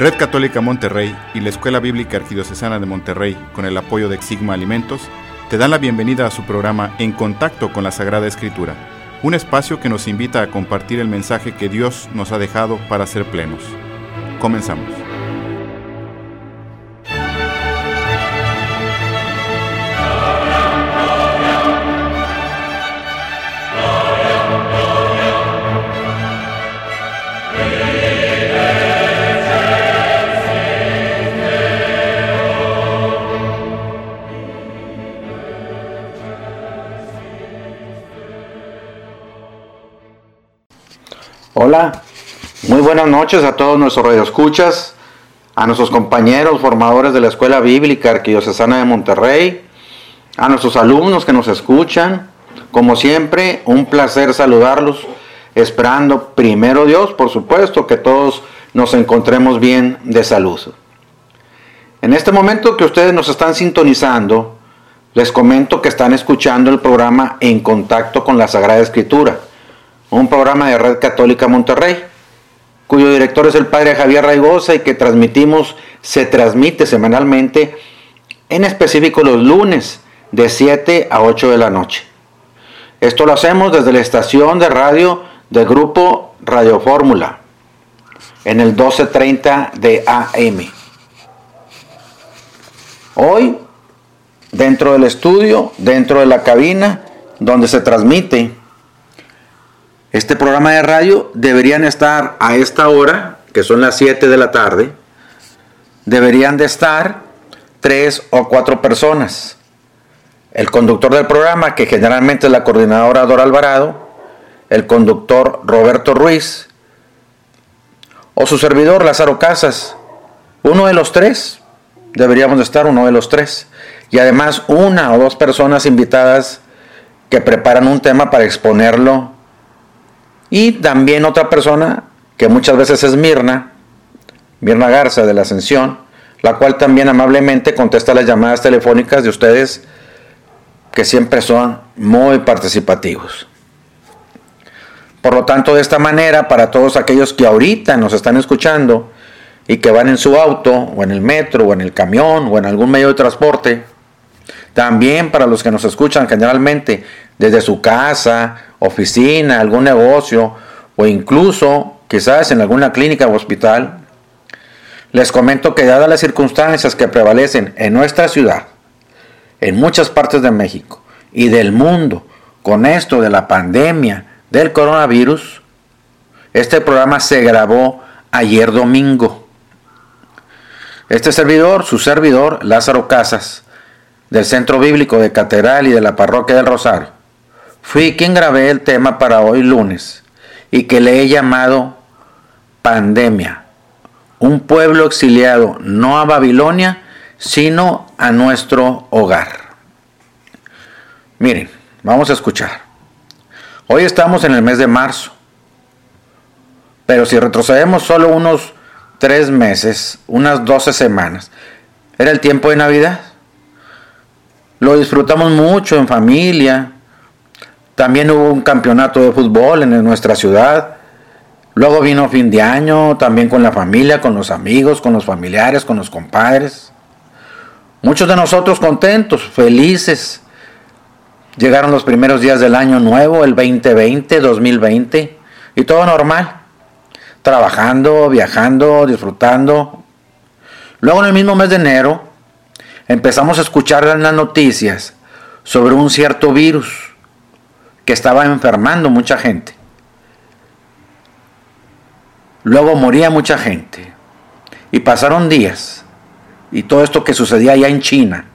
Red Católica Monterrey y la Escuela Bíblica Arquidiocesana de Monterrey, con el apoyo de Exigma Alimentos, te dan la bienvenida a su programa En Contacto con la Sagrada Escritura, un espacio que nos invita a compartir el mensaje que Dios nos ha dejado para ser plenos. Comenzamos. Hola, muy buenas noches a todos nuestros radioescuchas, a nuestros compañeros formadores de la Escuela Bíblica Arquidiocesana de Monterrey, a nuestros alumnos que nos escuchan. Como siempre, un placer saludarlos, esperando primero Dios, por supuesto, que todos nos encontremos bien de salud. En este momento que ustedes nos están sintonizando, les comento que están escuchando el programa En Contacto con la Sagrada Escritura, un programa de Red Católica Monterrey, cuyo director es el Padre Javier Raigosa y que se transmite semanalmente, en específico los lunes, de 7 a 8 de la noche. Esto lo hacemos desde la estación de radio del grupo Radio Fórmula, en el 1230 de AM. Hoy, dentro del estudio, dentro de la cabina, donde se transmite este programa de radio, deberían estar a esta hora, que son las 7 de la tarde, deberían de estar 3 o 4 personas. El conductor del programa, que generalmente es la coordinadora Dora Alvarado, el conductor Roberto Ruiz, o su servidor Lázaro Casas. Uno de los tres, deberíamos de estar uno de los tres. Y además una o dos personas invitadas que preparan un tema para exponerlo. Y también otra persona, que muchas veces es Mirna Garza de la Ascensión, la cual también amablemente contesta las llamadas telefónicas de ustedes, que siempre son muy participativos. Por lo tanto, de esta manera, para todos aquellos que ahorita nos están escuchando y que van en su auto, o en el metro, o en el camión, o en algún medio de transporte, también para los que nos escuchan generalmente desde su casa, oficina, algún negocio o incluso quizás en alguna clínica o hospital, les comento que dadas las circunstancias que prevalecen en nuestra ciudad, en muchas partes de México y del mundo, con esto de la pandemia del coronavirus, este programa se grabó ayer domingo. Este servidor, su servidor, Lázaro Casas, del Centro Bíblico de Catedral y de la Parroquia del Rosario, fui quien grabé el tema para hoy lunes y que le he llamado Pandemia, un pueblo exiliado no a Babilonia, sino a nuestro hogar. Miren, vamos a escuchar. Hoy estamos en el mes de marzo, pero si retrocedemos solo unos 3 meses, unas 12 semanas, era el tiempo de Navidad. Lo disfrutamos mucho en familia. También hubo un campeonato de fútbol en nuestra ciudad. Luego vino fin de año, también con la familia, con los amigos, con los familiares, con los compadres. Muchos de nosotros contentos, felices. Llegaron los primeros días del año nuevo, el 2020, y todo normal. Trabajando, viajando, disfrutando. Luego en el mismo mes de enero empezamos a escuchar en las noticias sobre un cierto virus que estaba enfermando mucha gente. Luego moría mucha gente. Y pasaron días. Y todo esto que sucedía allá en China.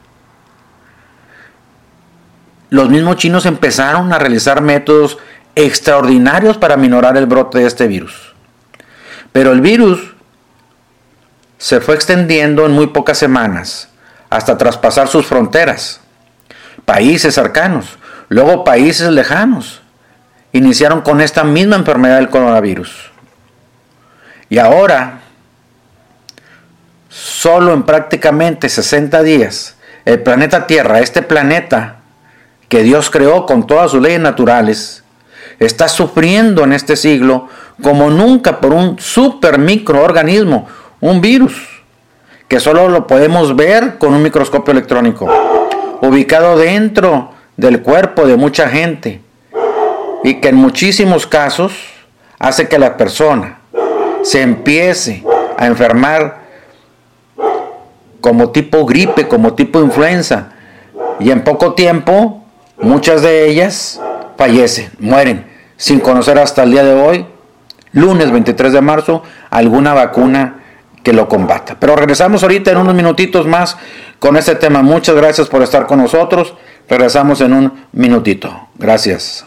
Los mismos chinos empezaron a realizar métodos extraordinarios para minorar el brote de este virus. Pero el virus se fue extendiendo en muy pocas semanas, hasta traspasar sus fronteras. Países cercanos, luego países lejanos, iniciaron con esta misma enfermedad del coronavirus. Y ahora, solo en prácticamente 60 días, el planeta Tierra, este planeta que Dios creó con todas sus leyes naturales, está sufriendo en este siglo como nunca por un super microorganismo, un virus que solo lo podemos ver con un microscopio electrónico, ubicado dentro del cuerpo de mucha gente, y que en muchísimos casos hace que la persona se empiece a enfermar como tipo gripe, como tipo influenza, y en poco tiempo muchas de ellas fallecen, mueren, sin conocer hasta el día de hoy, lunes 23 de marzo, alguna vacuna que lo combata. Pero regresamos ahorita en unos minutitos más con este tema. Muchas gracias por estar con nosotros. Regresamos en un minutito. Gracias.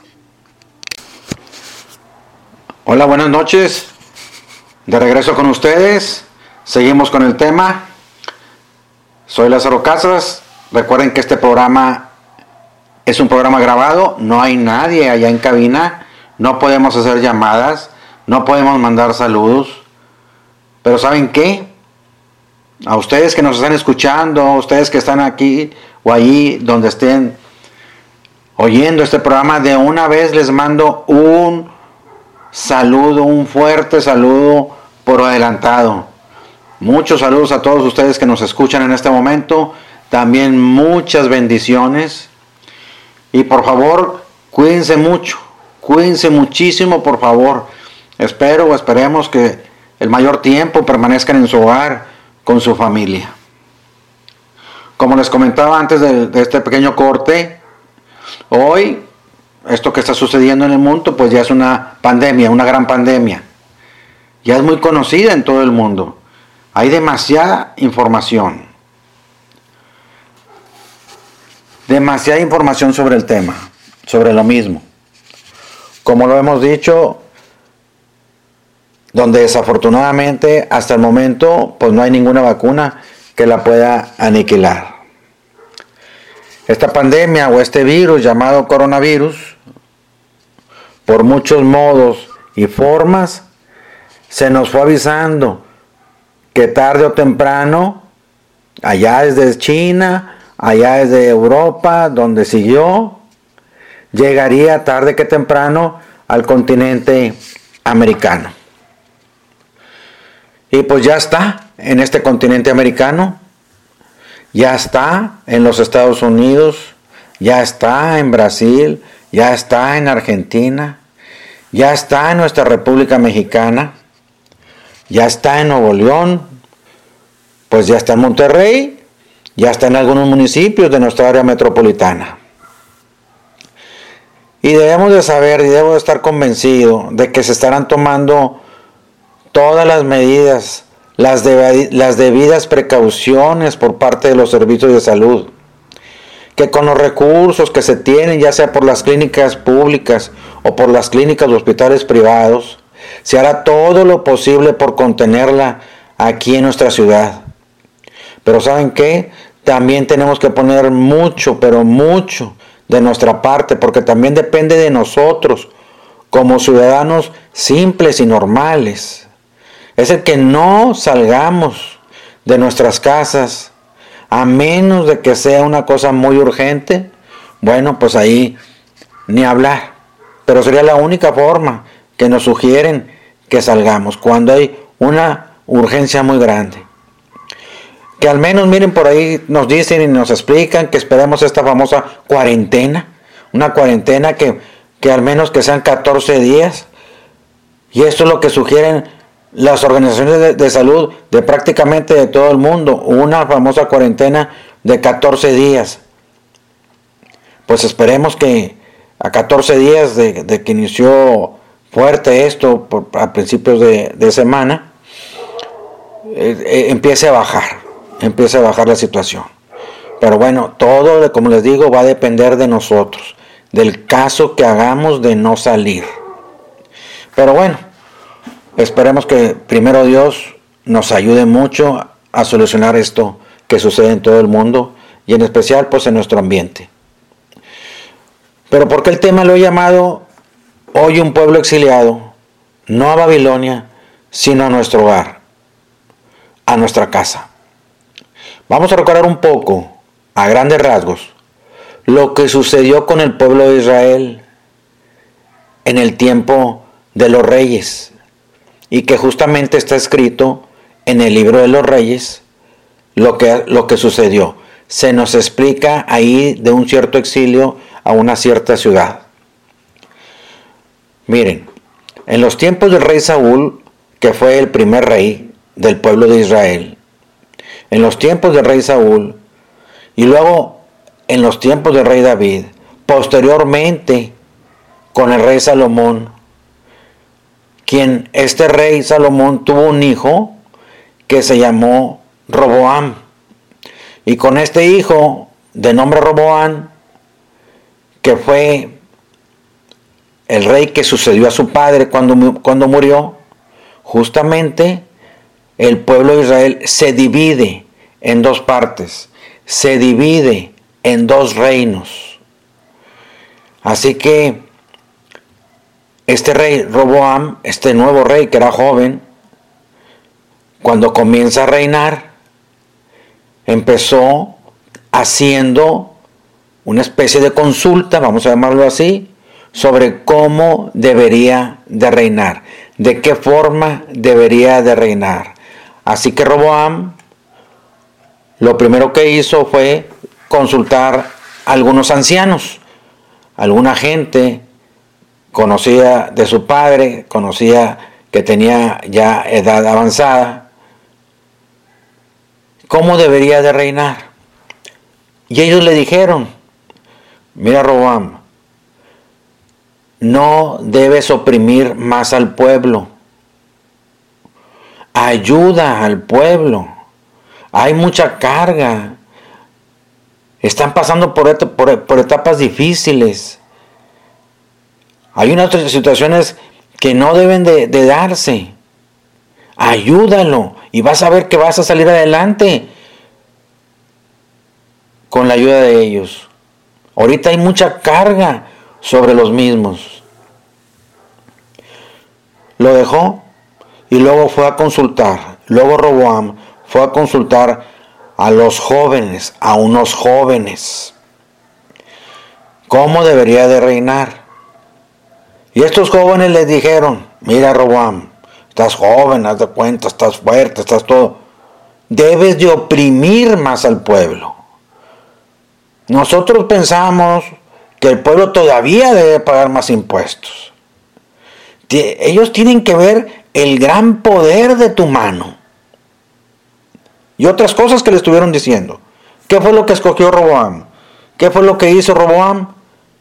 Hola, buenas noches. De regreso con ustedes. Seguimos con el tema. Soy Lázaro Casas. Recuerden que este programa es un programa grabado. No hay nadie allá en cabina. No podemos hacer llamadas. No podemos mandar saludos. Pero ¿saben qué? A ustedes que nos están escuchando, a ustedes que están aquí o allí donde estén oyendo este programa, de una vez les mando un saludo, un fuerte saludo por adelantado. Muchos saludos a todos ustedes que nos escuchan en este momento. También muchas bendiciones. Y por favor, cuídense mucho. Cuídense muchísimo, por favor. Esperemos que el mayor tiempo permanezcan en su hogar con su familia. Como les comentaba antes de este pequeño corte, hoy esto que está sucediendo en el mundo pues ya es una pandemia, una gran pandemia. Ya es muy conocida en todo el mundo. Hay demasiada información. Demasiada información sobre el tema, sobre lo mismo. Como lo hemos dicho, donde desafortunadamente hasta el momento pues no hay ninguna vacuna que la pueda aniquilar. Esta pandemia o este virus llamado coronavirus, por muchos modos y formas, se nos fue avisando que tarde o temprano, allá desde China, allá desde Europa, donde siguió, llegaría tarde que temprano al continente americano. Y pues ya está en este continente americano, ya está en los Estados Unidos, ya está en Brasil, ya está en Argentina, ya está en nuestra República Mexicana, ya está en Nuevo León, pues ya está en Monterrey, ya está en algunos municipios de nuestra área metropolitana. Y debemos de saber y debo de estar convencido de que se estarán tomando todas las medidas, las debidas precauciones por parte de los servicios de salud, que con los recursos que se tienen, ya sea por las clínicas públicas o por las clínicas o hospitales privados, se hará todo lo posible por contenerla aquí en nuestra ciudad. Pero ¿saben qué? También tenemos que poner mucho, pero mucho de nuestra parte, porque también depende de nosotros, como ciudadanos simples y normales. Es el que no salgamos de nuestras casas, a menos de que sea una cosa muy urgente. Bueno, pues ahí ni hablar. Pero sería la única forma que nos sugieren que salgamos, cuando hay una urgencia muy grande. Que al menos, miren, por ahí nos dicen y nos explican que esperemos esta famosa cuarentena. Una cuarentena que al menos que sean 14 días. Y esto es lo que sugieren las organizaciones de salud de prácticamente de todo el mundo, una famosa cuarentena de 14 días. Pues esperemos que a 14 días de que inició fuerte esto a principios de semana, empiece a bajar la situación. Pero bueno, todo, como les digo, va a depender de nosotros, del caso que hagamos de no salir. Pero bueno, esperemos que primero Dios nos ayude mucho a solucionar esto que sucede en todo el mundo y en especial pues en nuestro ambiente. Pero ¿por qué el tema lo he llamado hoy un pueblo exiliado, no a Babilonia, sino a nuestro hogar, a nuestra casa? Vamos a recordar un poco, a grandes rasgos, lo que sucedió con el pueblo de Israel en el tiempo de los reyes, y que justamente está escrito en el libro de los Reyes lo que sucedió. Se nos explica ahí de un cierto exilio a una cierta ciudad. Miren, en los tiempos del rey Saúl, que fue el primer rey del pueblo de Israel, en los tiempos del rey Saúl, y luego en los tiempos del rey David, posteriormente con el rey Salomón, este rey Salomón tuvo un hijo que se llamó Roboam, y con este hijo de nombre Roboam, que fue el rey que sucedió a su padre cuando murió, justamente el pueblo de Israel se divide en dos partes, se divide en dos reinos. Así que este rey Roboam, este nuevo rey que era joven, cuando comienza a reinar, empezó haciendo una especie de consulta, vamos a llamarlo así, sobre cómo debería de reinar, de qué forma debería de reinar. Así que Roboam lo primero que hizo fue consultar a algunos ancianos, alguna gente conocida de su padre, conocía que tenía ya edad avanzada, cómo debería de reinar. Y ellos le dijeron: mira, Roboam, no debes oprimir más al pueblo, ayuda al pueblo, hay mucha carga, están pasando por etapas difíciles, hay unas situaciones que no deben de darse, ayúdalo y vas a ver que vas a salir adelante con la ayuda de ellos. Ahorita hay mucha carga sobre los mismos. Lo dejó y luego fue a consultar. Luego Roboam fue a consultar a los jóvenes, a unos jóvenes, cómo debería de reinar. Y estos jóvenes les dijeron: mira, Roboam, estás joven, haz de cuenta, estás fuerte, estás todo. Debes de oprimir más al pueblo. Nosotros pensamos que el pueblo todavía debe pagar más impuestos. Ellos tienen que ver el gran poder de tu mano. Y otras cosas que le estuvieron diciendo. ¿Qué fue lo que escogió Roboam? ¿Qué fue lo que hizo Roboam?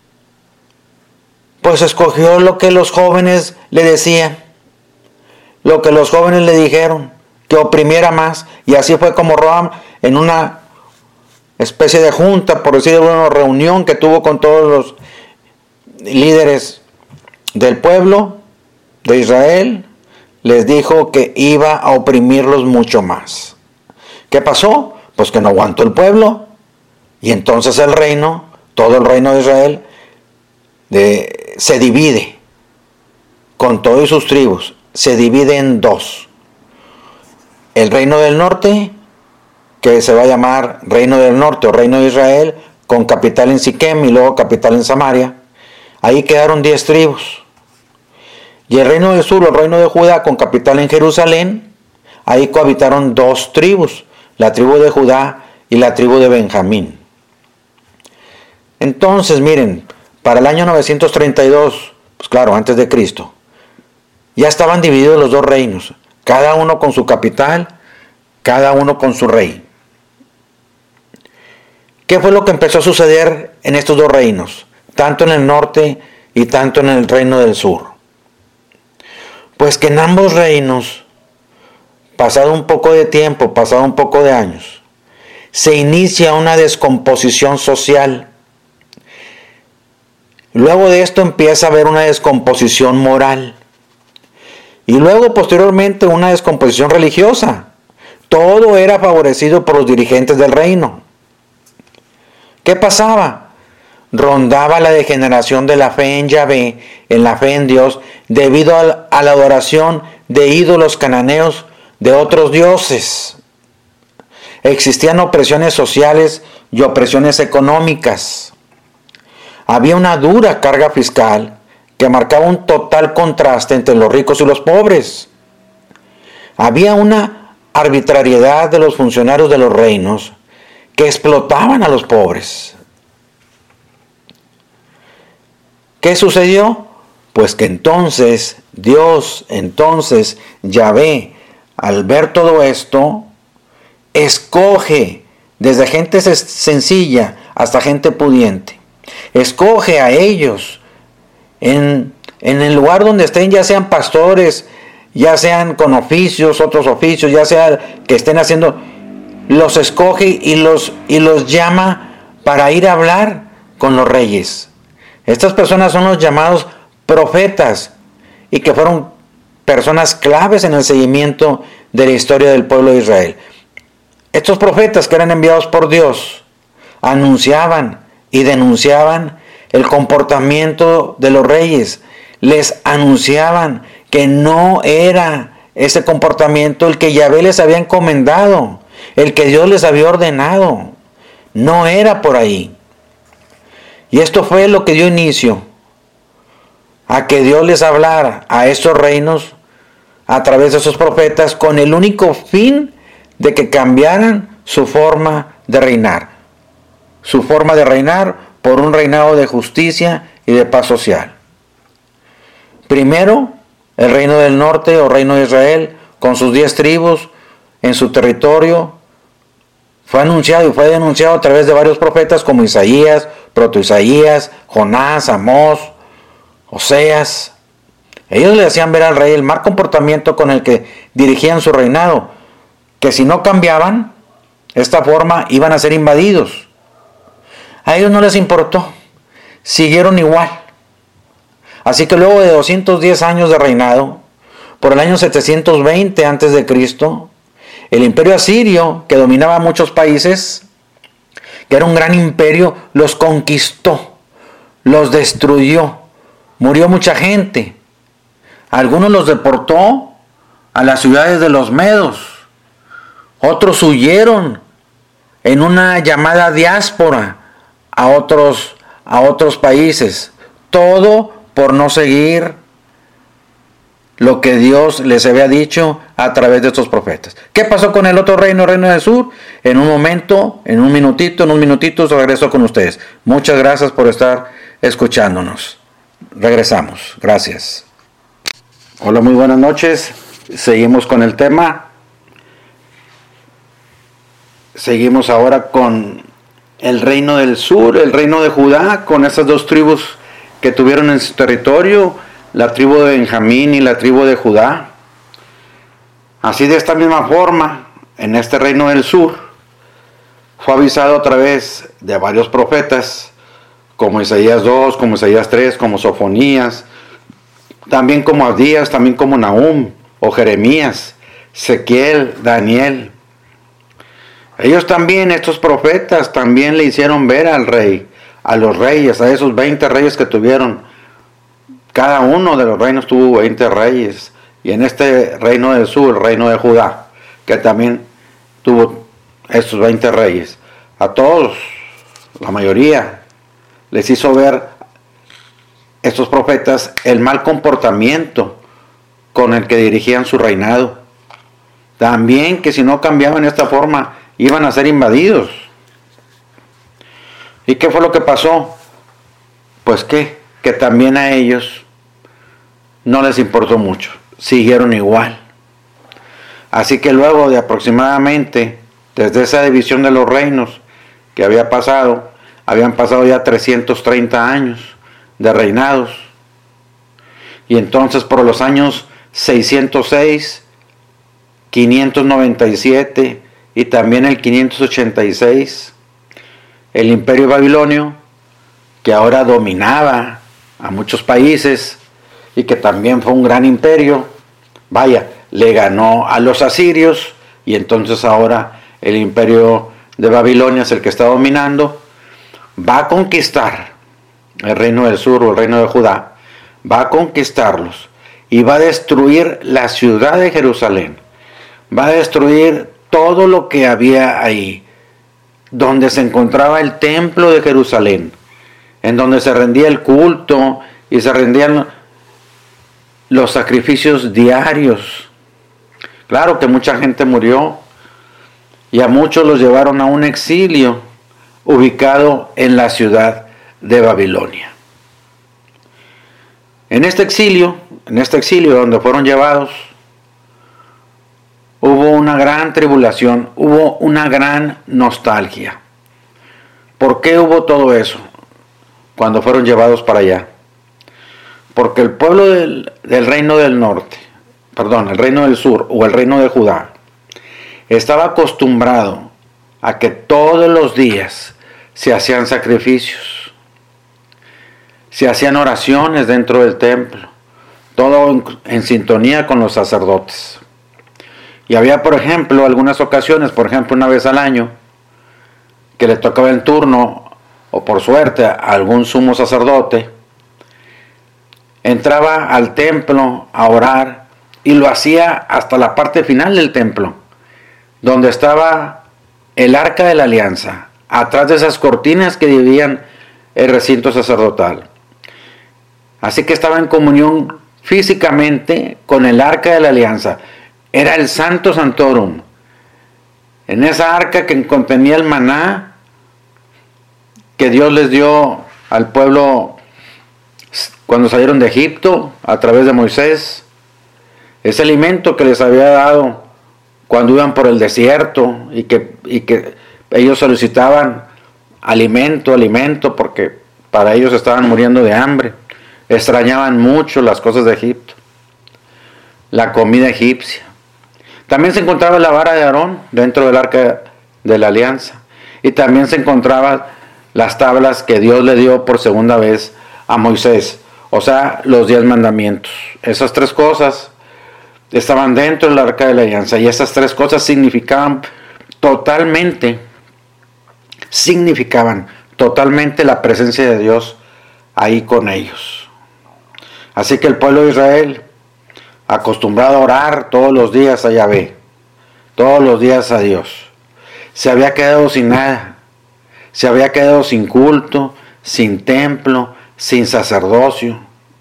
Pues escogió lo que los jóvenes le decían. Lo que los jóvenes le dijeron. Que oprimiera más. Y así fue como Roboam, en una especie de junta, por decirlo, una reunión que tuvo con todos los líderes del pueblo de Israel, les dijo que iba a oprimirlos mucho más. ¿Qué pasó? Pues que no aguantó el pueblo, y entonces el reino, todo el reino de Israel, se divide con todas sus tribus, se divide en dos. El reino del norte, que se va a llamar Reino del Norte o Reino de Israel, con capital en Siquem y luego capital en Samaria. Ahí quedaron 10 tribus. Y el Reino del Sur, el Reino de Judá, con capital en Jerusalén, ahí cohabitaron 2 tribus, la tribu de Judá y la tribu de Benjamín. Entonces, miren, para el año 932, pues claro, antes de Cristo, ya estaban divididos los 2 reinos, cada uno con su capital, cada uno con su rey. ¿Qué fue lo que empezó a suceder en estos 2 reinos? Tanto en el norte y tanto en el reino del sur. Pues que en ambos reinos, pasado un poco de tiempo, pasado un poco de años, se inicia una descomposición social. Luego de esto empieza a haber una descomposición moral. Y luego posteriormente una descomposición religiosa. Todo era favorecido por los dirigentes del reino. ¿Qué pasaba? Rondaba la degeneración de la fe en Yahvé, en la fe en Dios, debido a la adoración de ídolos cananeos de otros dioses. Existían opresiones sociales y opresiones económicas. Había una dura carga fiscal que marcaba un total contraste entre los ricos y los pobres. Había una arbitrariedad de los funcionarios de los reinos que explotaban a los pobres. ¿Qué sucedió? Pues que entonces Dios, Yahvé, al ver todo esto, escoge desde gente sencilla hasta gente pudiente. Escoge a ellos en el lugar donde estén, ya sean pastores, ya sean con oficios, otros oficios, ya sea que estén haciendo, los escoge y los llama para ir a hablar con los reyes. Estas personas son los llamados profetas y que fueron personas claves en el seguimiento de la historia del pueblo de Israel. Estos profetas que eran enviados por Dios anunciaban y denunciaban el comportamiento de los reyes. Les anunciaban que no era ese comportamiento el que Yahvé les había encomendado, el que Dios les había ordenado. No era por ahí. Y esto fue lo que dio inicio a que Dios les hablara a estos reinos a través de esos profetas con el único fin de que cambiaran su forma de reinar. Su forma de reinar por un reinado de justicia y de paz social. Primero, el reino del norte o reino de Israel, con sus 10 tribus en su territorio, fue anunciado y fue denunciado a través de varios profetas como Isaías, Proto-Isaías, Jonás, Amós, Oseas. Ellos le hacían ver al rey el mal comportamiento con el que dirigían su reinado, que si no cambiaban esta forma iban a ser invadidos. A ellos no les importó, siguieron igual. Así que luego de 210 años de reinado, por el año 720 a.C., el imperio asirio, que dominaba muchos países, que era un gran imperio, los conquistó, los destruyó, murió mucha gente. Algunos los deportó a las ciudades de los medos, otros huyeron en una llamada diáspora a otros países, todo por no seguir lo que Dios les había dicho a través de estos profetas. ¿Qué pasó con el otro reino, el reino del sur? En un momento, en unos minutitos regreso con ustedes. Muchas gracias por estar escuchándonos. Regresamos. Gracias. Hola, muy buenas noches. Seguimos con el tema. Seguimos ahora con el reino del sur, el reino de Judá, con esas 2 tribus que tuvieron en su territorio, la tribu de Benjamín y la tribu de Judá. Así, de esta misma forma, en este reino del sur, fue avisado a través de varios profetas, como Isaías 2, como Isaías 3, como Sofonías, también como Abdías, también como Nahum, o Jeremías, Ezequiel, Daniel. Ellos también, estos profetas, también le hicieron ver al rey, a los reyes, a esos 20 reyes que tuvieron. Cada uno de los reinos tuvo 20 reyes. Y en este reino del sur, el reino de Judá, que también tuvo estos 20 reyes, a todos, la mayoría, les hizo ver estos profetas el mal comportamiento con el que dirigían su reinado. También que si no cambiaban esta forma, iban a ser invadidos. ¿Y qué fue lo que pasó? Pues que también a ellos no les importó mucho, siguieron igual. Así que luego de aproximadamente, desde esa división de los reinos que habían pasado ya 330 años de reinados. Y entonces por los años 606, 597 y también el 586, el imperio babilonio, que ahora dominaba a muchos países y que también fue un gran imperio, le ganó a los asirios, y entonces ahora el imperio de Babilonia es el que está dominando. Va a conquistar el reino del sur o el reino de Judá, va a conquistarlos y va a destruir la ciudad de Jerusalén, va a destruir todo lo que había ahí, donde se encontraba el templo de Jerusalén, en donde se rendía el culto y se rendían los sacrificios diarios Claro que mucha gente murió y a muchos los llevaron a un exilio ubicado en la ciudad de Babilonia. En este exilio donde fueron llevados, hubo una gran tribulación, hubo una gran nostalgia. ¿Por qué hubo todo eso cuando fueron llevados para allá? Porque el pueblo del reino del norte, el reino del sur o el reino de Judá, estaba acostumbrado a que todos los días se hacían sacrificios, se hacían oraciones dentro del templo, todo en sintonía con los sacerdotes. Y había, por ejemplo, algunas ocasiones, por ejemplo, una vez al año, que le tocaba el turno, o por suerte, a algún sumo sacerdote, entraba al templo a orar y lo hacía hasta la parte final del templo, donde estaba el arca de la alianza, atrás de esas cortinas que dividían el recinto sacerdotal. Así que estaba en comunión físicamente con el arca de la alianza. Era el Santo Santorum. En esa arca que contenía el maná que Dios les dio al pueblo cuando salieron de Egipto a través de Moisés. Ese alimento que les había dado cuando iban por el desierto y que ellos solicitaban alimento porque para ellos estaban muriendo de hambre. Extrañaban mucho las cosas de Egipto, la comida egipcia. También se encontraba la vara de Aarón dentro del arca de la alianza. Y también se encontraban las tablas que Dios le dio por segunda vez a Moisés. O sea, los 10 mandamientos. Esas 3 cosas estaban dentro del arca de la alianza. Y esas 3 cosas significaban totalmente la presencia de Dios ahí con ellos. Así que el pueblo de Israel, acostumbrado a orar todos los días a Yahvé, todos los días a Dios, se había quedado sin nada, se había quedado sin culto, sin templo, sin sacerdocio.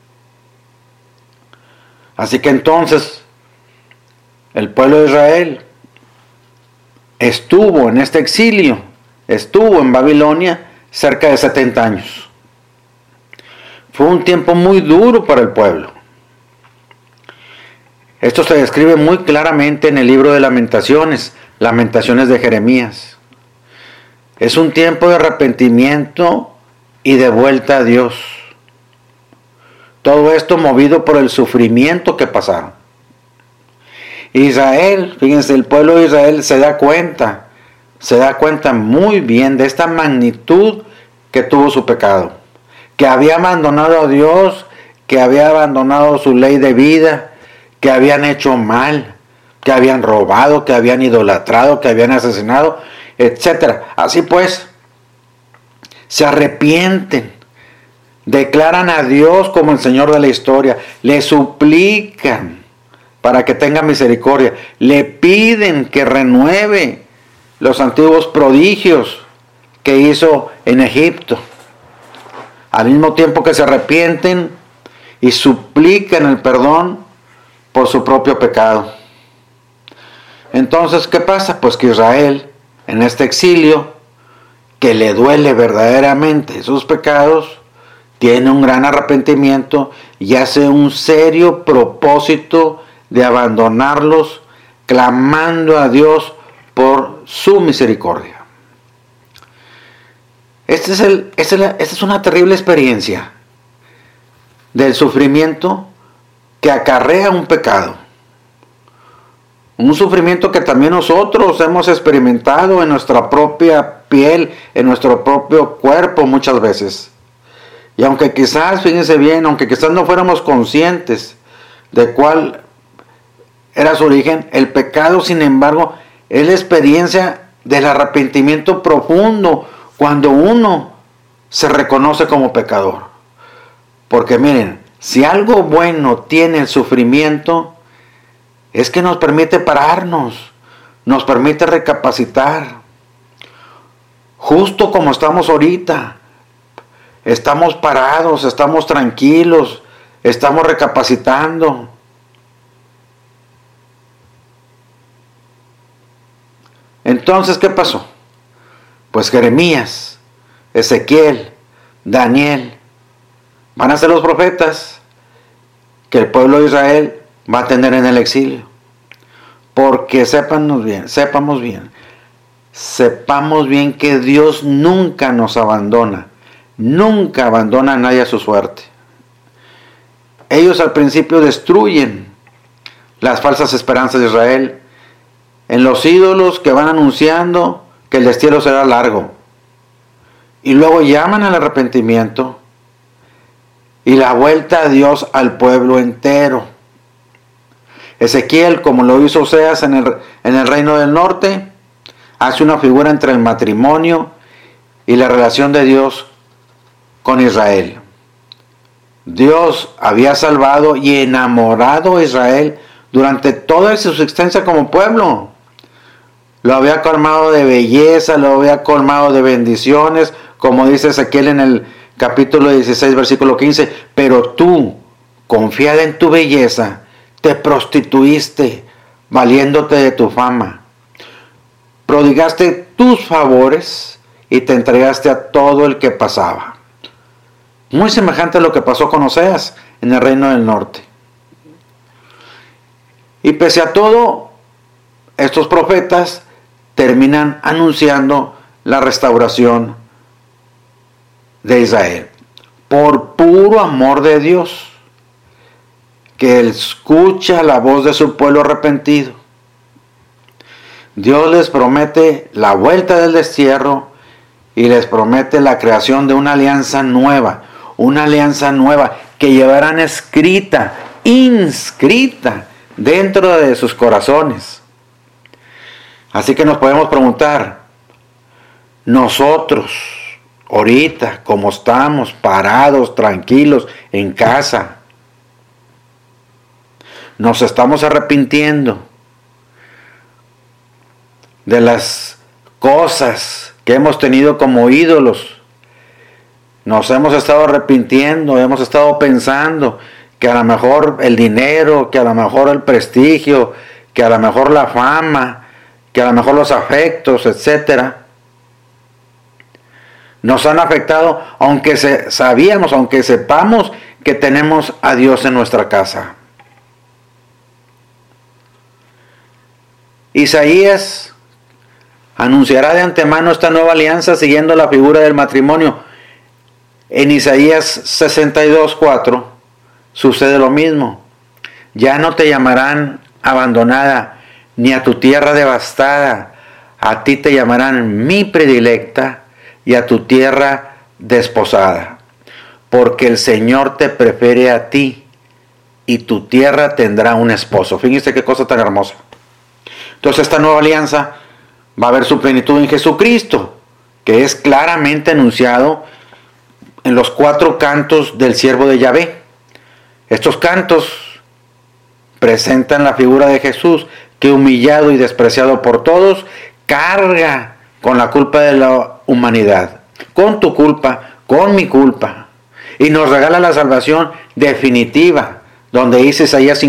Así que entonces el pueblo de Israel estuvo en este exilio, estuvo en Babilonia cerca de 70 años. Fue un tiempo muy duro para el pueblo. Esto se describe muy claramente en el libro de Lamentaciones de Jeremías. Es un tiempo de arrepentimiento y de vuelta a Dios. Todo esto movido por el sufrimiento que pasaron. Israel, fíjense, el pueblo de Israel se da cuenta muy bien de esta magnitud que tuvo su pecado. Que había abandonado a Dios, que había abandonado su ley de vida, que habían hecho mal, que habían robado, que habían idolatrado, que habían asesinado, etc. Así pues, se arrepienten, declaran a Dios como el Señor de la historia, le suplican para que tenga misericordia, le piden que renueve los antiguos prodigios que hizo en Egipto. Al mismo tiempo que se arrepienten y suplican el perdón por su propio pecado. Entonces, ¿qué pasa? Pues que Israel, en este exilio, que le duele verdaderamente sus pecados, tiene un gran arrepentimiento y hace un serio propósito de abandonarlos, clamando a Dios por su misericordia. Esta es una terrible experiencia del sufrimiento que acarrea un pecado. Un sufrimiento que también nosotros hemos experimentado en nuestra propia piel, en nuestro propio cuerpo muchas veces. Y aunque quizás, fíjense bien, aunque quizás no fuéramos conscientes de cuál era su origen, el pecado, sin embargo, es la experiencia del arrepentimiento profundo, cuando uno se reconoce como pecador. Porque miren, si algo bueno tiene el sufrimiento, es que nos permite pararnos, nos permite recapacitar. Justo como estamos ahorita, estamos parados, estamos tranquilos, estamos recapacitando. entonces, ¿qué pasó? Pues Jeremías, Ezequiel, Daniel, van a ser los profetas que el pueblo de Israel va a tener en el exilio. Porque sepamos bien que Dios nunca nos abandona, nunca abandona a nadie a su suerte. Ellos al principio destruyen las falsas esperanzas de Israel en los ídolos que van anunciando que el destierro será largo. Y luego llaman al arrepentimiento y la vuelta a Dios al pueblo entero. Ezequiel, como lo hizo Oseas en el reino del norte, hace una figura entre el matrimonio y la relación de Dios con Israel. Dios había salvado y enamorado a Israel durante toda su existencia como pueblo. Lo había colmado de belleza, lo había colmado de bendiciones, como dice Ezequiel en el capítulo 16, versículo 15. Pero tú, confiada en tu belleza, te prostituiste, valiéndote de tu fama. Prodigaste tus favores y te entregaste a todo el que pasaba. Muy semejante a lo que pasó con Oseas en el reino del norte. Y pese a todo, estos profetas terminan anunciando la restauración de Israel. Por puro amor de Dios, que Él escucha la voz de su pueblo arrepentido. Dios les promete la vuelta del destierro y les promete la creación de una alianza nueva que llevarán inscrita dentro de sus corazones. Así que nos podemos preguntar, nosotros, ahorita, como estamos, parados, tranquilos, en casa, nos estamos arrepintiendo de las cosas que hemos tenido como ídolos. Nos hemos estado arrepintiendo, hemos estado pensando que a lo mejor el dinero, que a lo mejor el prestigio, que a lo mejor la fama, que a lo mejor los afectos, etcétera, nos han afectado, aunque sepamos que tenemos a Dios en nuestra casa. Isaías anunciará de antemano esta nueva alianza siguiendo la figura del matrimonio. En Isaías 62:4 sucede lo mismo. Ya no te llamarán abandonada, ni a tu tierra devastada. A ti te llamarán mi predilecta y a tu tierra desposada. Porque el Señor te prefiere a ti y tu tierra tendrá un esposo. Fíjense qué cosa tan hermosa. Entonces esta nueva alianza va a ver su plenitud en Jesucristo, que es claramente anunciado en los 4 cantos del siervo de Yahvé. Estos cantos presentan la figura de Jesús, que humillado y despreciado por todos, carga con la culpa de la humanidad, con tu culpa, con mi culpa, y nos regala la salvación definitiva, donde dice Isaías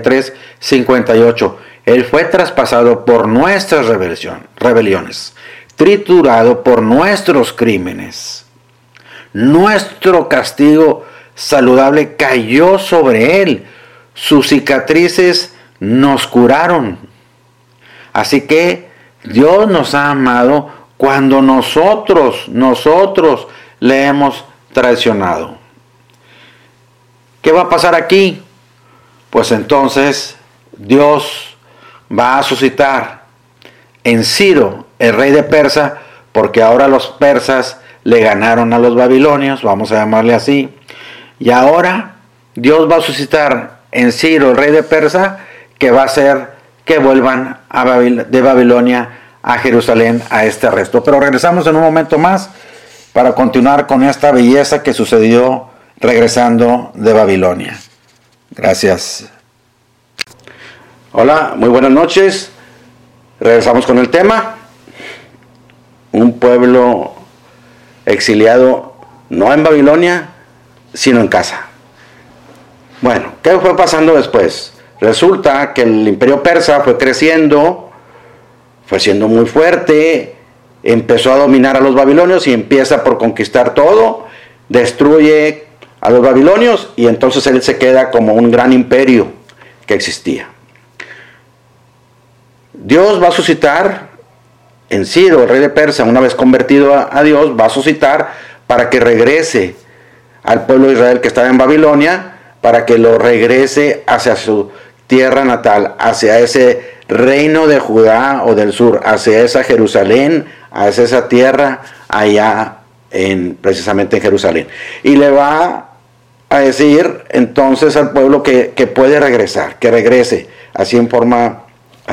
53:58, Él fue traspasado por nuestras rebeliones, triturado por nuestros crímenes. Nuestro castigo saludable cayó sobre Él. Sus cicatrices nos curaron. Así que Dios nos ha amado cuando nosotros le hemos traicionado. ¿Qué va a pasar aquí? Pues entonces Dios va a suscitar en Ciro, el rey de Persia, porque ahora los persas le ganaron a los babilonios, vamos a llamarle así, y ahora Dios va a suscitar en Ciro, el rey de Persia, que va a hacer que vuelvan de Babilonia a Jerusalén a este arresto. Pero regresamos en un momento más para continuar con esta belleza que sucedió regresando de Babilonia. Gracias. Hola, muy buenas noches. Regresamos con el tema. Un pueblo exiliado no en Babilonia, sino en casa. Bueno, ¿qué fue pasando después? Resulta que el imperio persa fue creciendo, fue siendo muy fuerte, empezó a dominar a los babilonios y empieza por conquistar todo, destruye a los babilonios y entonces él se queda como un gran imperio que existía. Dios va a suscitar en Ciro, el rey de Persia, una vez convertido a Dios, va a suscitar para que regrese al pueblo de Israel que estaba en Babilonia, para que lo regrese hacia su tierra natal, hacia ese reino de Judá o del sur, hacia esa Jerusalén, hacia esa tierra allá precisamente en Jerusalén. Y le va a decir entonces al pueblo que puede regresar, que regrese, así en forma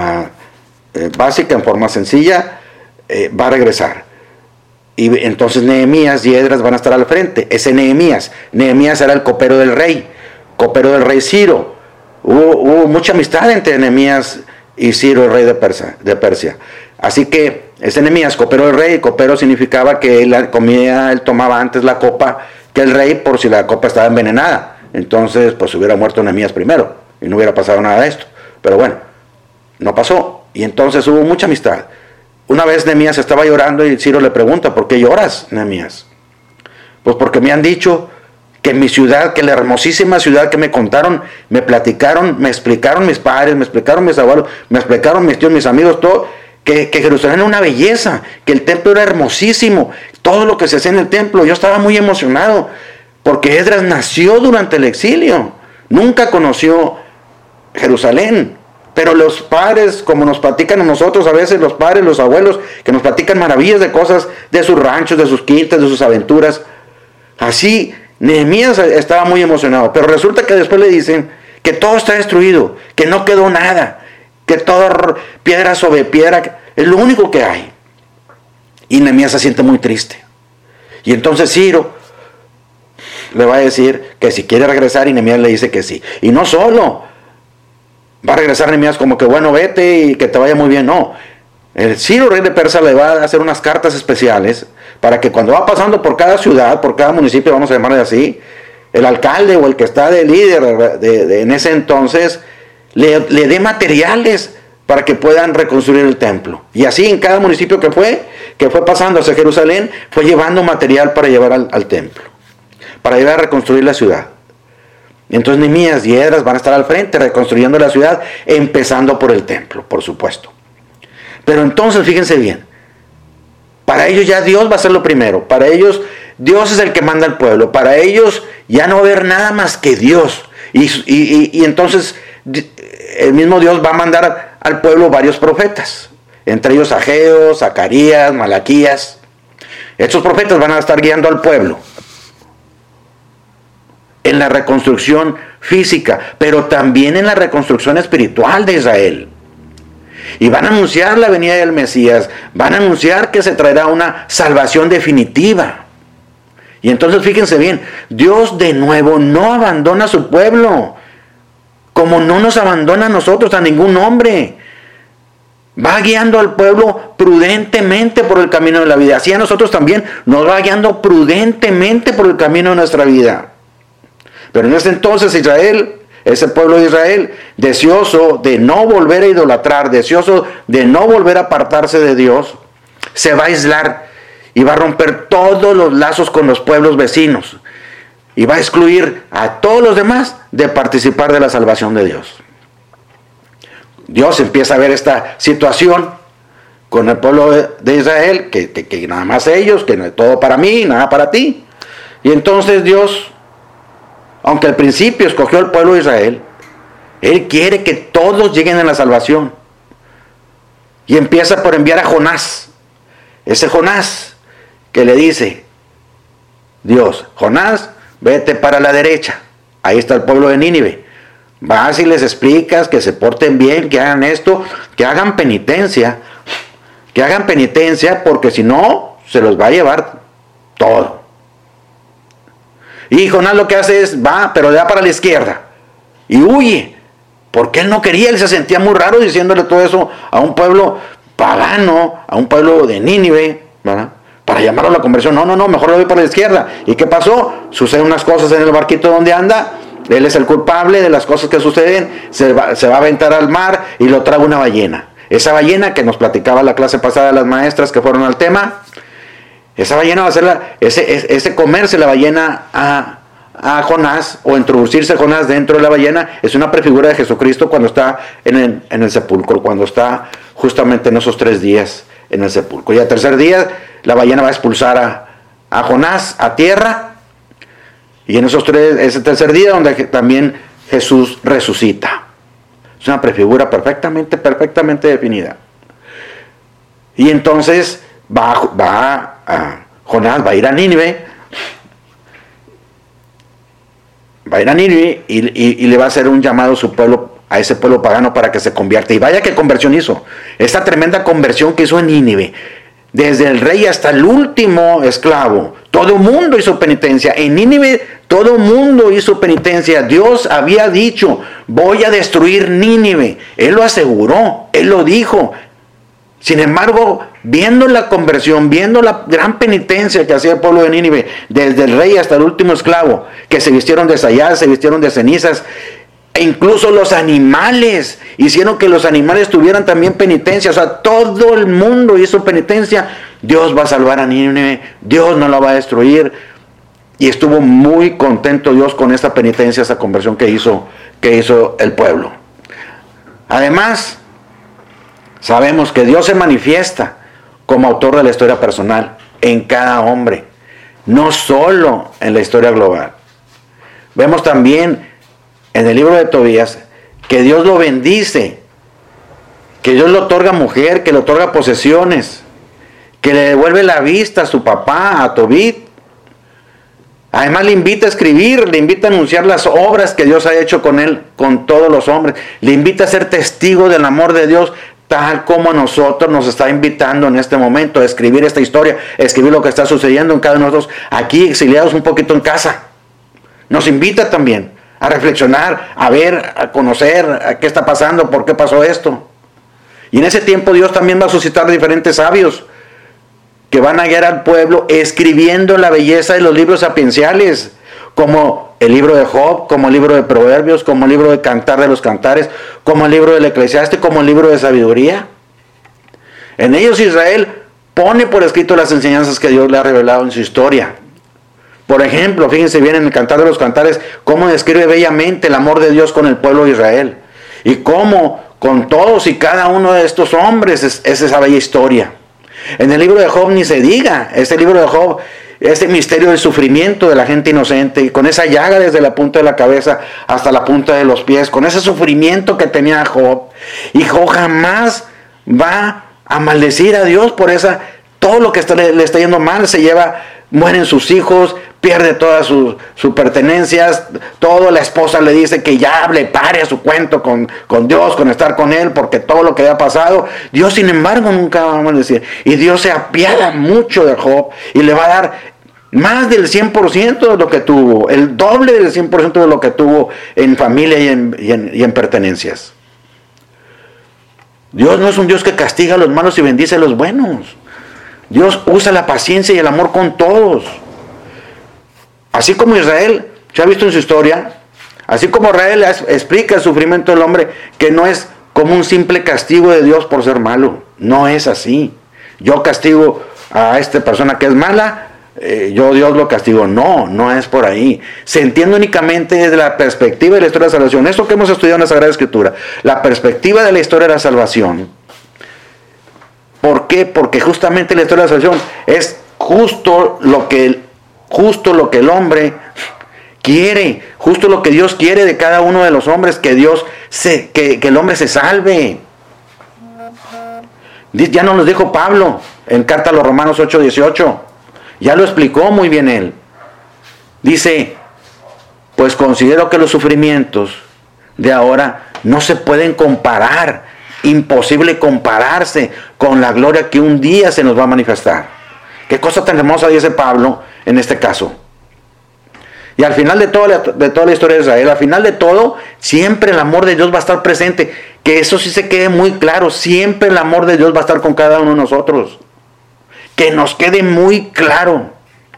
básica, en forma sencilla, va a regresar. Y entonces Nehemías y Esdras van a estar al frente. Ese Nehemías era el copero del rey Ciro. Hubo mucha amistad entre Nehemías y Ciro, el rey de Persia. Así que ese Nehemías, copero del rey, copero significaba que él tomaba antes la copa que el rey por si la copa estaba envenenada. Entonces pues hubiera muerto Nehemías primero y no hubiera pasado nada de esto. Pero bueno, no pasó. Y entonces hubo mucha amistad. Una vez Nehemías estaba llorando y Ciro le pregunta: ¿por qué lloras, Nehemías? Pues porque me han dicho que mi ciudad, que la hermosísima ciudad que me contaron, me platicaron, me explicaron mis padres, me explicaron mis abuelos, me explicaron mis tíos, mis amigos, todo, que Jerusalén era una belleza, que el templo era hermosísimo, todo lo que se hacía en el templo. Yo estaba muy emocionado, porque Esdras nació durante el exilio, nunca conoció Jerusalén. Pero los padres, como nos platican a nosotros a veces, los padres, los abuelos, que nos platican maravillas de cosas, de sus ranchos, de sus quintas, de sus aventuras. Así, Nehemías estaba muy emocionado. Pero resulta que después le dicen que todo está destruido, que no quedó nada, que todo piedra sobre piedra, es lo único que hay. Y Nehemías se siente muy triste. Y entonces Ciro le va a decir que si quiere regresar, y Nehemías le dice que sí. Y no solo va a regresar Nehemías como que bueno, vete y que te vaya muy bien. No, el Ciro, rey de Persia, le va a hacer unas cartas especiales para que cuando va pasando por cada ciudad, por cada municipio, vamos a llamarle así, el alcalde o el que está de líder en ese entonces le dé materiales para que puedan reconstruir el templo. Y así en cada municipio que fue pasando hacia Jerusalén, fue llevando material para llevar al templo, para llevar a reconstruir la ciudad. Entonces Nehemías y Esdras van a estar al frente reconstruyendo la ciudad, empezando por el templo, por supuesto. Pero entonces fíjense bien, para ellos ya Dios va a ser lo primero, para ellos Dios es el que manda al pueblo, para ellos ya no va a haber nada más que Dios. Y entonces el mismo Dios va a mandar al pueblo varios profetas, entre ellos Ageo, Zacarías, Malaquías. Estos profetas van a estar guiando al pueblo en la reconstrucción física, pero también en la reconstrucción espiritual de Israel. Y van a anunciar la venida del Mesías, van a anunciar que se traerá una salvación definitiva. Y entonces fíjense bien, Dios de nuevo no abandona a su pueblo, como no nos abandona a nosotros, a ningún hombre. Va guiando al pueblo prudentemente por el camino de la vida. Así a nosotros también nos va guiando prudentemente por el camino de nuestra vida. Pero en ese entonces Israel, ese pueblo de Israel, deseoso de no volver a idolatrar, deseoso de no volver a apartarse de Dios, se va a aislar y va a romper todos los lazos con los pueblos vecinos y va a excluir a todos los demás de participar de la salvación de Dios. Dios empieza a ver esta situación con el pueblo de Israel, que nada más ellos, que no es todo para mí, nada para ti. Y entonces Dios, aunque al principio escogió al pueblo de Israel, Él quiere que todos lleguen a la salvación. Y empieza por enviar a Jonás. Ese Jonás que le dice Dios: Jonás, vete para la derecha. Ahí está el pueblo de Nínive. Vas y les explicas que se porten bien, que hagan esto, que hagan penitencia. Que hagan penitencia, porque si no, se los va a llevar todo. Y Jonás lo que hace es, va, pero le da para la izquierda. Y huye. Porque él no quería, él se sentía muy raro diciéndole todo eso a un pueblo pagano, a un pueblo de Nínive, ¿verdad? Para llamarlo a la conversión. No, mejor le doy para la izquierda. ¿Y qué pasó? Suceden unas cosas en el barquito donde anda. Él es el culpable de las cosas que suceden. Se va a aventar al mar y lo traga una ballena. Esa ballena que nos platicaba la clase pasada las maestras que fueron al tema, esa ballena va a ser ese comerse la ballena a Jonás, o introducirse Jonás dentro de la ballena, es una prefigura de Jesucristo cuando está en el sepulcro, cuando está justamente en esos 3 días en el sepulcro. Y al tercer día la ballena va a expulsar a Jonás a tierra, y en ese tercer día donde también Jesús resucita. Es una prefigura perfectamente definida. Y entonces Jonás va a ir a Nínive, y le va a hacer un llamado a su pueblo, a ese pueblo pagano, para que se convierta. Y vaya qué conversión hizo. Esta tremenda conversión que hizo en Nínive. Desde el rey hasta el último esclavo. Todo el mundo hizo penitencia. En Nínive todo el mundo hizo penitencia. Dios había dicho, voy a destruir Nínive. Él lo aseguró, Él lo dijo. Sin embargo, viendo la conversión, viendo la gran penitencia que hacía el pueblo de Nínive, desde el rey hasta el último esclavo, que se vistieron de sayal, se vistieron de cenizas, e incluso los animales hicieron que los animales tuvieran también penitencia. O sea, todo el mundo hizo penitencia. Dios va a salvar a Nínive, Dios no la va a destruir. Y estuvo muy contento Dios con esta penitencia, esta conversión que hizo el pueblo. Además, sabemos que Dios se manifiesta como autor de la historia personal en cada hombre, no solo en la historia global. Vemos también en el libro de Tobías que Dios lo bendice, que Dios le otorga mujer, que le otorga posesiones, que le devuelve la vista a su papá, a Tobit. Además le invita a escribir, le invita a anunciar las obras que Dios ha hecho con él, con todos los hombres. Le invita a ser testigo del amor de Dios, tal como a nosotros nos está invitando en este momento a escribir esta historia, a escribir lo que está sucediendo en cada uno de nosotros, aquí exiliados un poquito en casa. Nos invita también a reflexionar, a ver, a conocer a qué está pasando, por qué pasó esto. Y en ese tiempo Dios también va a suscitar diferentes sabios que van a guiar al pueblo escribiendo la belleza de los libros sapienciales, como el libro de Job, como el libro de Proverbios, como el libro de Cantar de los Cantares, como el libro del Eclesiastés, como el libro de Sabiduría. En ellos Israel pone por escrito las enseñanzas que Dios le ha revelado en su historia. Por ejemplo, fíjense bien en el Cantar de los Cantares, cómo describe bellamente el amor de Dios con el pueblo de Israel. Y cómo con todos y cada uno de estos hombres es esa bella historia. En el libro de Job ni se diga, este libro de Job, este misterio del sufrimiento de la gente inocente, y con esa llaga desde la punta de la cabeza hasta la punta de los pies, con ese sufrimiento que tenía Job. Y Job jamás va a maldecir a Dios por todo lo que le está yendo mal. Mueren sus hijos, pierde todas sus pertenencias, todo. La esposa le dice que ya le pare a su cuento con Dios, con estar con Él, porque todo lo que ha pasado. Dios, sin embargo, nunca va a maldecir. Y Dios se apiada mucho de Job y le va a dar más del 100% de lo que tuvo, el doble del 100% de lo que tuvo en familia y en pertenencias. Dios no es un Dios que castiga a los malos y bendice a los buenos. Dios usa la paciencia y el amor con todos. Así como Israel, se ha visto en su historia, así como Israel explica el sufrimiento del hombre, que no es como un simple castigo de Dios por ser malo. No es así. Yo castigo a esta persona que es mala, yo Dios lo castigo. No es por ahí. Se entiende únicamente desde la perspectiva de la historia de la salvación. Esto que hemos estudiado en la Sagrada Escritura, la perspectiva de la historia de la salvación. ¿Por qué? Porque justamente la historia de la salvación es justo lo que el hombre quiere, justo lo que Dios quiere de cada uno de los hombres, que el hombre se salve. Ya nos lo dijo Pablo en carta a los Romanos 8:18. Ya lo explicó muy bien él. Dice, pues considero que los sufrimientos de ahora no se pueden comparar. Imposible compararse con la gloria que un día se nos va a manifestar. Qué cosa tan hermosa dice Pablo en este caso. Y al final de toda la historia de Israel, al final de todo, siempre el amor de Dios va a estar presente. Que eso sí se quede muy claro. Siempre el amor de Dios va a estar con cada uno de nosotros. Que nos quede muy claro.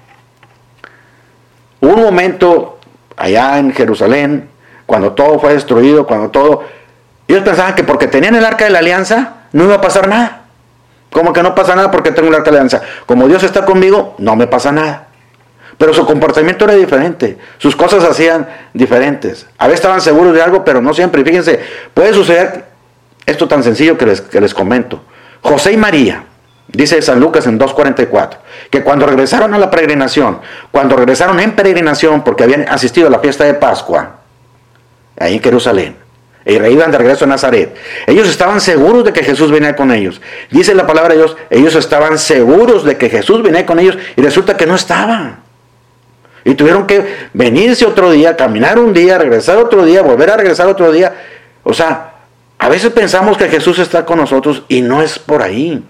Hubo un momento allá en Jerusalén, cuando todo fue destruido, ellos pensaban que porque tenían el arca de la alianza, no iba a pasar nada. Como que no pasa nada porque tengo el arca de la alianza. Como Dios está conmigo, no me pasa nada. Pero su comportamiento era diferente. Sus cosas hacían diferentes. A veces estaban seguros de algo, pero no siempre. Y fíjense, puede suceder esto tan sencillo que les comento. José y María, dice San Lucas en 2:44, que cuando regresaron a la peregrinación, cuando regresaron en peregrinación porque habían asistido a la fiesta de Pascua, ahí en Jerusalén, e iban de regreso a Nazaret, ellos estaban seguros de que Jesús venía con ellos. Dice la palabra de Dios, ellos estaban seguros de que Jesús venía con ellos y resulta que no estaban. Y tuvieron que venirse otro día, caminar un día, regresar otro día, volver a regresar otro día. O sea, a veces pensamos que Jesús está con nosotros y no es por ahí.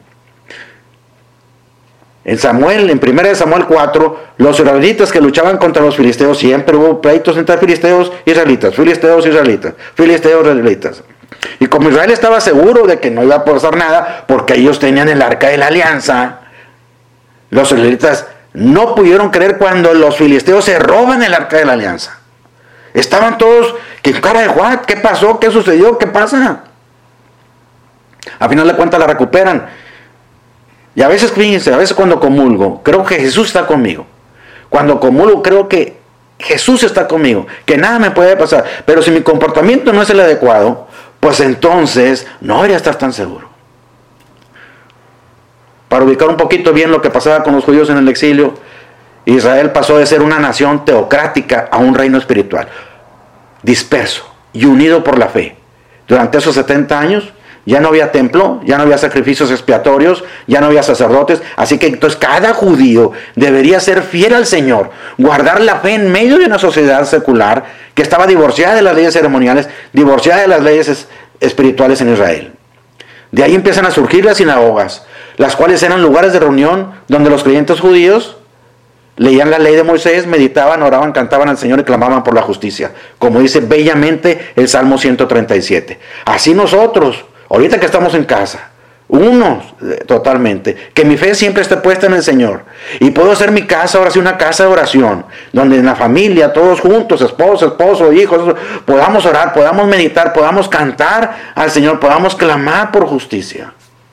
En 1 Samuel 4, los israelitas que luchaban contra los filisteos, siempre hubo pleitos entre filisteos y israelitas, filisteos y israelitas, filisteos y israelitas. Y como Israel estaba seguro de que no iba a pasar nada, porque ellos tenían el arca de la alianza, los israelitas no pudieron creer cuando los filisteos se roban el arca de la alianza. Estaban todos, ¿qué cara de Juan? ¿Qué pasó? ¿Qué sucedió? ¿Qué pasa? A final de cuentas la recuperan. Y a veces, fíjense, a veces cuando comulgo, creo que Jesús está conmigo. Cuando comulgo, creo que Jesús está conmigo, que nada me puede pasar. Pero si mi comportamiento no es el adecuado, pues entonces no debería estar tan seguro. Para ubicar un poquito bien lo que pasaba con los judíos en el exilio, Israel pasó de ser una nación teocrática a un reino espiritual, disperso y unido por la fe. Durante esos 70 años, ya no había templo, ya no había sacrificios expiatorios, ya no había sacerdotes. Así que entonces cada judío debería ser fiel al Señor, guardar la fe en medio de una sociedad secular que estaba divorciada de las leyes ceremoniales, divorciada de las leyes espirituales en Israel. De ahí empiezan a surgir las sinagogas, las cuales eran lugares de reunión donde los creyentes judíos leían la ley de Moisés, meditaban, oraban, cantaban al Señor y clamaban por la justicia. Como dice bellamente el Salmo 137. Así nosotros, ahorita que estamos en casa, unos totalmente, que mi fe siempre esté puesta en el Señor. Y puedo hacer mi casa ahora sí una casa de oración, donde en la familia, todos juntos, esposo, hijos, podamos orar, podamos meditar, podamos cantar al Señor, podamos clamar por justicia.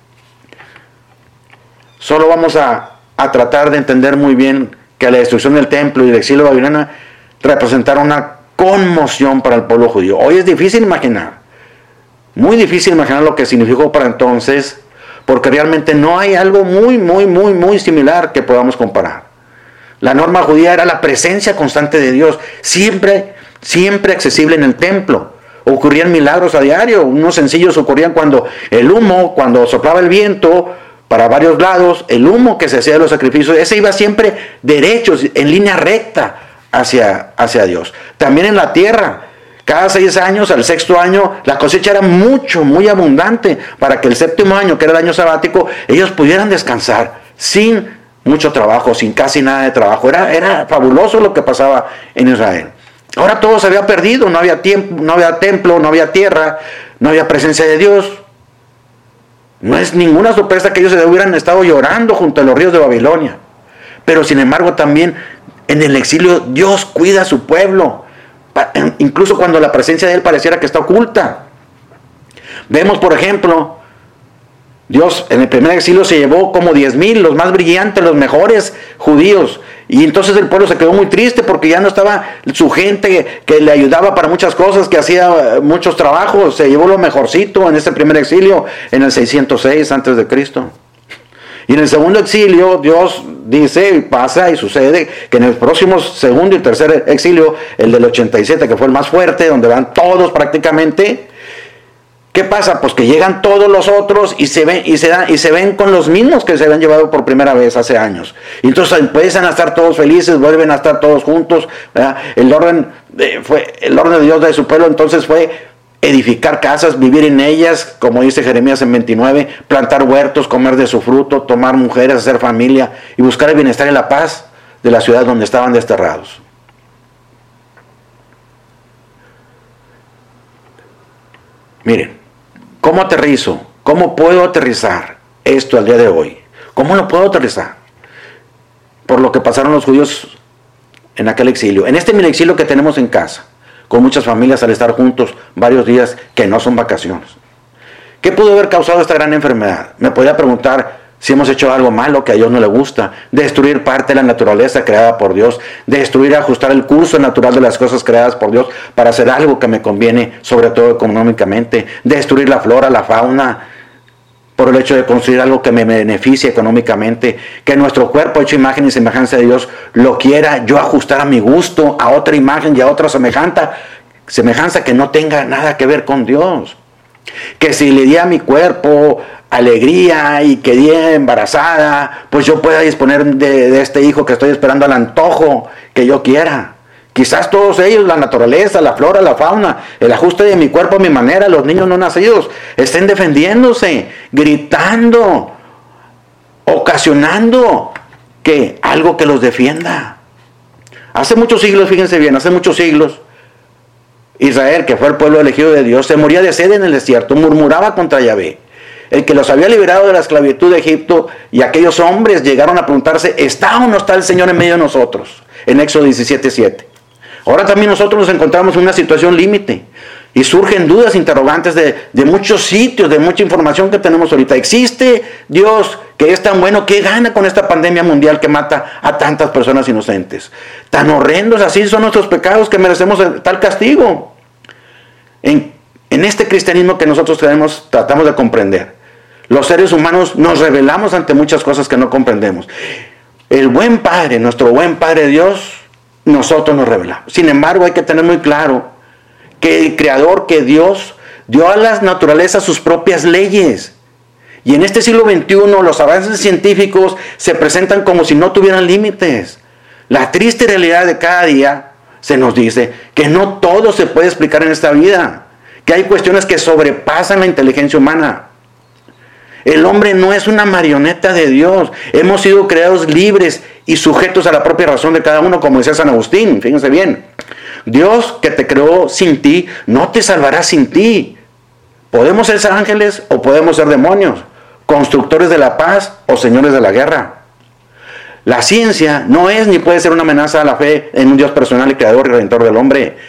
Solo vamos a tratar de entender muy bien que la destrucción del templo y el exilio babilonio representaron una conmoción para el pueblo judío. Hoy es difícil imaginar. Muy difícil imaginar lo que significó para entonces, porque realmente no hay algo muy similar que podamos comparar. La norma judía era la presencia constante de Dios, siempre accesible en el templo. Ocurrían milagros a diario, unos sencillos ocurrían cuando el humo, cuando soplaba el viento para varios lados, el humo que se hacía de los sacrificios, ese iba siempre derecho, en línea recta hacia Dios. También en la tierra. Cada 6 años, al 6º año, la cosecha era muy abundante para que el 7º año, que era el año sabático, ellos pudieran descansar sin mucho trabajo, sin casi nada de trabajo. Era fabuloso lo que pasaba en Israel. Ahora todo se había perdido, no había tiempo, no había templo, no había tierra, no había presencia de Dios. No es ninguna sorpresa que ellos se hubieran estado llorando junto a los ríos de Babilonia. Pero sin embargo también en el exilio Dios cuida a su pueblo. Incluso cuando la presencia de Él pareciera que está oculta. Vemos, por ejemplo, Dios en el primer exilio se llevó como 10,000, los más brillantes, los mejores judíos. Y entonces el pueblo se quedó muy triste porque ya no estaba su gente que le ayudaba para muchas cosas, que hacía muchos trabajos. Se llevó lo mejorcito en ese primer exilio, en el 606 a.C. Y en el segundo exilio, Dios dice, pasa y sucede que en el próximo segundo y tercer exilio, el del 87, que fue el más fuerte, donde van todos prácticamente, ¿qué pasa? Pues que llegan todos los otros y se ven con los mismos que se habían llevado por primera vez hace años. Y entonces empiezan a estar todos felices, vuelven a estar todos juntos, ¿verdad? El orden de Dios de su pueblo entonces fue edificar casas, vivir en ellas, como dice Jeremías en 29, plantar huertos, comer de su fruto, tomar mujeres, hacer familia y buscar el bienestar y la paz de la ciudad donde estaban desterrados. Miren, ¿cómo aterrizo? ¿Cómo puedo aterrizar esto al día de hoy? ¿Cómo lo puedo aterrizar? Por lo que pasaron los judíos en aquel exilio. En este mini exilio que tenemos en casa, con muchas familias al estar juntos varios días que no son vacaciones. ¿Qué pudo haber causado esta gran enfermedad? Me podría preguntar si hemos hecho algo malo que a Dios no le gusta, destruir parte de la naturaleza creada por Dios, destruir, ajustar el curso natural de las cosas creadas por Dios para hacer algo que me conviene, sobre todo económicamente, destruir la flora, la fauna, por el hecho de construir algo que me beneficie económicamente, que nuestro cuerpo hecho imagen y semejanza de Dios lo quiera yo ajustar a mi gusto, a otra imagen y a otra semejanza que no tenga nada que ver con Dios. Que si le di a mi cuerpo alegría y quedé embarazada, pues yo pueda disponer de este hijo que estoy esperando al antojo que yo quiera. Quizás todos ellos, la naturaleza, la flora, la fauna, el ajuste de mi cuerpo a mi manera, los niños no nacidos, estén defendiéndose, gritando, ocasionando que algo que los defienda. Hace muchos siglos, fíjense bien, hace muchos siglos, Israel, que fue el pueblo elegido de Dios, se moría de sed en el desierto, murmuraba contra Yahvé, el que los había liberado de la esclavitud de Egipto, y aquellos hombres llegaron a preguntarse, ¿está o no está el Señor en medio de nosotros? En Éxodo 17:7. Ahora también nosotros nos encontramos en una situación límite y surgen dudas, interrogantes de muchos sitios, de mucha información que tenemos ahorita. ¿Existe Dios que es tan bueno? ¿Qué gana con esta pandemia mundial que mata a tantas personas inocentes? Tan horrendos así son nuestros pecados que merecemos tal castigo. En este cristianismo que nosotros tratamos de comprender, los seres humanos nos rebelamos ante muchas cosas que no comprendemos. El buen Padre, nuestro buen Padre Dios, nosotros nos rebelamos. Sin embargo, hay que tener muy claro que el Creador, que Dios, dio a la naturaleza sus propias leyes. Y en este siglo XXI los avances científicos se presentan como si no tuvieran límites. La triste realidad de cada día se nos dice que no todo se puede explicar en esta vida, que hay cuestiones que sobrepasan la inteligencia humana. El hombre no es una marioneta de Dios. Hemos sido creados libres y sujetos a la propia razón de cada uno, como decía San Agustín. Fíjense bien. Dios que te creó sin ti, no te salvará sin ti. Podemos ser ángeles o podemos ser demonios, constructores de la paz o señores de la guerra. La ciencia no es ni puede ser una amenaza a la fe en un Dios personal y creador y redentor del hombre.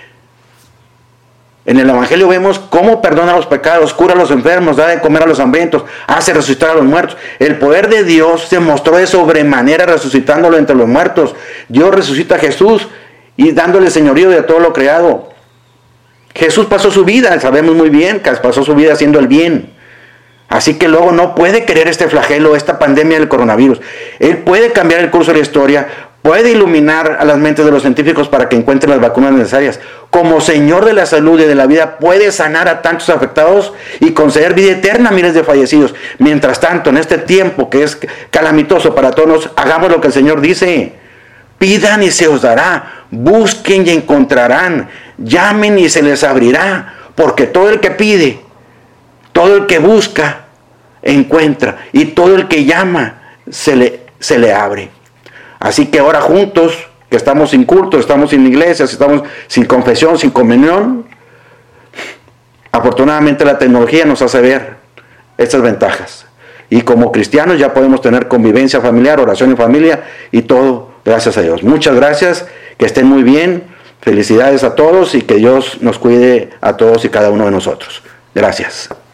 En el Evangelio vemos cómo perdona los pecados, cura a los enfermos, da de comer a los hambrientos, hace resucitar a los muertos. El poder de Dios se mostró de sobremanera resucitándolo entre los muertos. Dios resucita a Jesús y dándole señorío de todo lo creado. Jesús pasó su vida, sabemos muy bien que pasó su vida haciendo el bien. Así que luego no puede querer este flagelo, esta pandemia del coronavirus. Él puede cambiar el curso de la historia, puede iluminar a las mentes de los científicos para que encuentren las vacunas necesarias. Como Señor de la salud y de la vida, puede sanar a tantos afectados y conceder vida eterna a miles de fallecidos. Mientras tanto, en este tiempo que es calamitoso para todos, hagamos lo que el Señor dice. Pidan y se os dará, busquen y encontrarán, llamen y se les abrirá, porque todo el que pide, todo el que busca, encuentra, y todo el que llama, se le abre. Así que ahora juntos, que estamos sin culto, estamos sin iglesias, estamos sin confesión, sin comunión, afortunadamente la tecnología nos hace ver estas ventajas. Y como cristianos ya podemos tener convivencia familiar, oración en familia y todo, gracias a Dios. Muchas gracias, que estén muy bien, felicidades a todos y que Dios nos cuide a todos y cada uno de nosotros. Gracias.